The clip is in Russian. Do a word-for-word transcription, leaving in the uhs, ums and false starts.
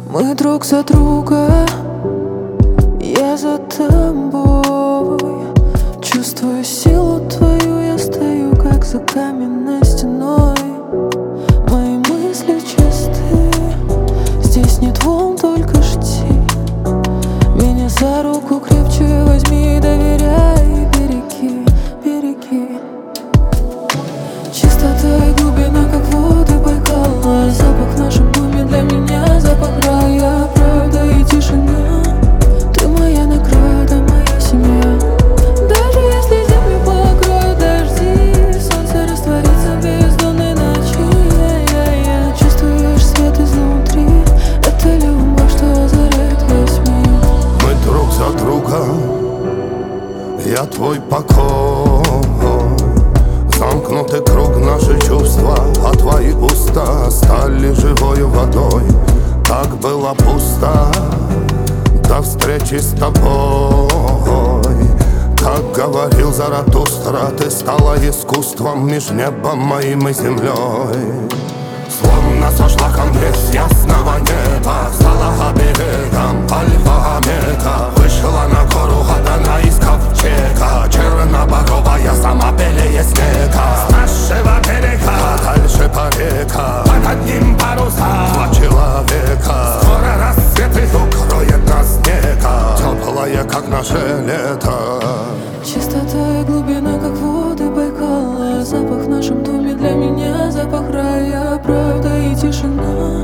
Мы друг за друга, я за тобой. Чувствую силу твою, я стою как за каменной стеной. Мои мысли чисты, здесь нет волн, только жди. Меня за руку крепче возьми и доверяй, береги, береги. Чистота и глубина, как воды Байкала. Запах в нашем доме для меня запах рая, правда и тишина. Ты моя награда, моя семья. Даже если землю покроют дожди, солнце растворится в бездонной ночи. Я-я-я. Чувствуешь свет изнутри, это любовь, что озаряет весь мир. Мы друг за друга, я твой покой. Замкнутый круг, наши чувства, а твои уста стали живою водой. Так было пусто до встречи с тобой. Как говорил Заратустра, ты стала искусством меж небом моим и землей. Словно сошла ко мне с ясного неба, стала оберегом альфа-омега. Вышла на гору Гадана из ковчега, черноборовая, сама белее снега. С нашего берега, а дальше по река, под одним паруса два человека. Скоро рассвет и укроет нас снега, теплое, как наше лето. Чистота и глубина, как воды Байкала. Запах в нашем доме для меня запах рая, правда и тишина.